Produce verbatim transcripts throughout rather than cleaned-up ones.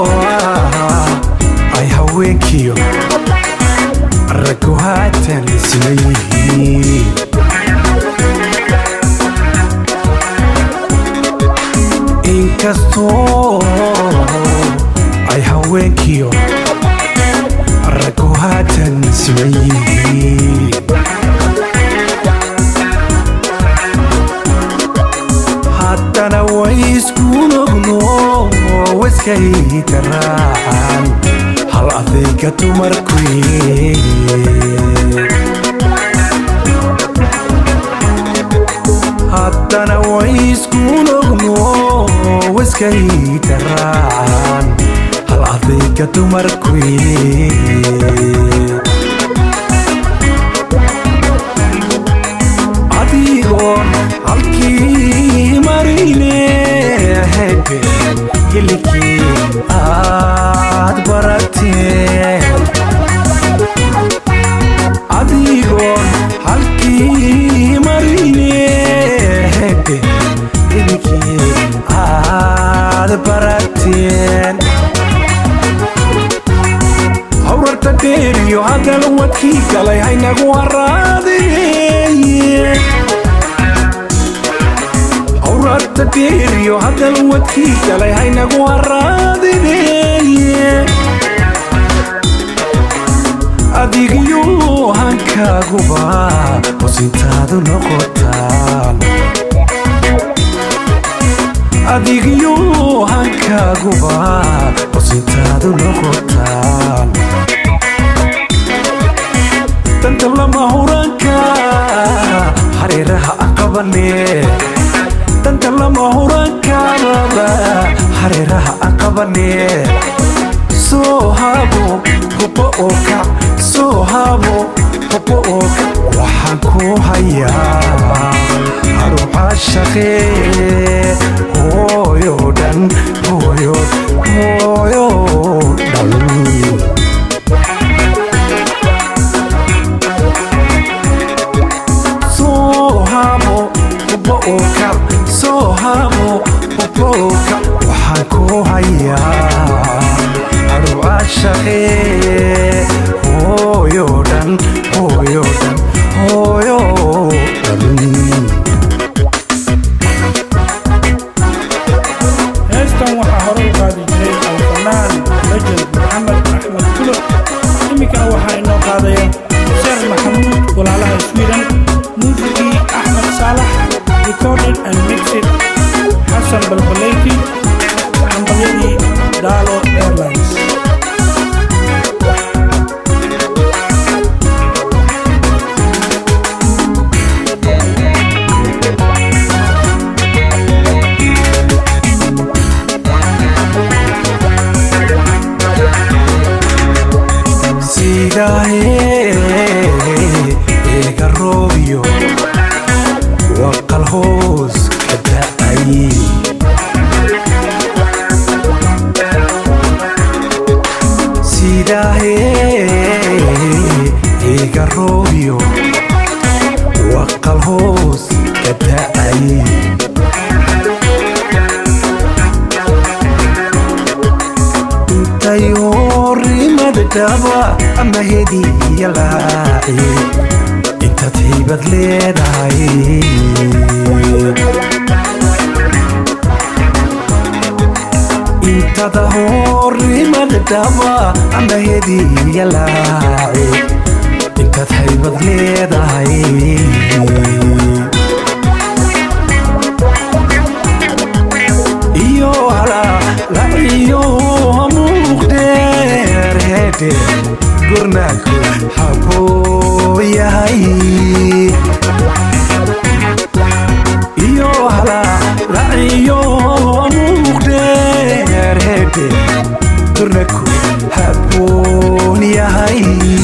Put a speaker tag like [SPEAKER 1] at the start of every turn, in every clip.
[SPEAKER 1] ay haweenkiyo raggu haatan isleeyihiin inkastoo ay haweenkiyo raggu haatan isleeyihiin haddana way isku nogno waskay daraacan hal adayga dumarkuye haddana way isku nogno waskay daraacan hal adayga dumarkuye adigoon halkii marine hebe hilikii aad barateen adigoon halkii marine hebe hilikii aad barateen hawrarta dheeriyo hadal wadkii galay haynagu haraadeye hawrarta dheeriyo hadal wadkii galay haynagu haraadeye adigiyo hankaaguba hosintaadu noqotaan adigiyo hankaaguba hosintaadu noqotaan danta lama huranka hareeraha aqabane danta lama hurankaaba hareeraha aqabane soo habo hubo oo kac soo habo hubo oo kac waxaan ku hayaa haruuca shaqee hooyo dhan hooyo hooyo dhan soo habo hubo oo kac soo habo hubo oo kac waxaan ku hayaa haruuca shaqee hooyo dhan hooyo dhan hooyo dhan
[SPEAKER 2] heestan waxaa hore u qaadi jiray alfanaan rajal maxamed axmed kulo iminkana waxaa inoo qaadaya sheekh maxamuud walaalaha sweden muusigii axmed saalax recorded and mixed xasan balbaleyti hambalyadii daalo airlines
[SPEAKER 1] eega roobiyo waqal hoos ka da'ay sidaahe eega roobiyo waqal hoos ka da'ay daba ama hediya laaci intaad haybad leedahay intada horimad daba ama hediya laaci intaad haybad leedahay iyo hala laciyo muuqdee gurnaku habuu yahay iyo hala laciyo muuqdeer hede gurnaku habuun yahay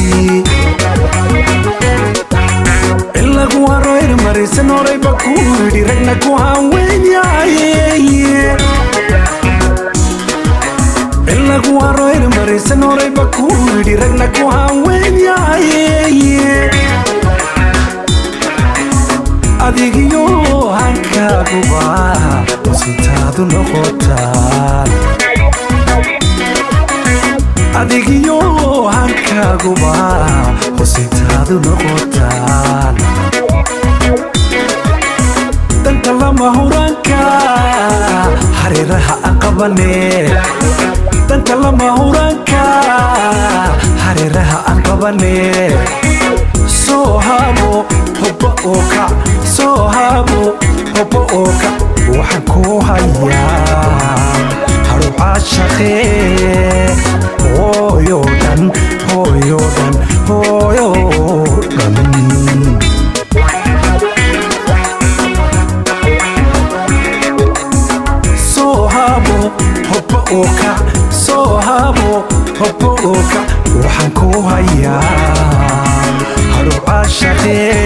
[SPEAKER 1] in lagu haro irmarisan horayba ku yidhi ragna ku hanweyn yahay lagu haro irmarisan horayba ku yidhi ragna ku hanweyn yahay adigiyo hankaaguba hosintaadu noqotaan adiguba hositaadu noqotaan danta lama huranka hareeraha aqabane danta lama huranka hareeraha aqabane soo habo hubba ooka soo habo hubba ooka waxaan ku hayaa haruub caashaqee hooyoodhan hooyoodhan hooyoodhan soo habo hubba ooka soo habo hubba ooka waxaan ku hayaa haruub caashaqee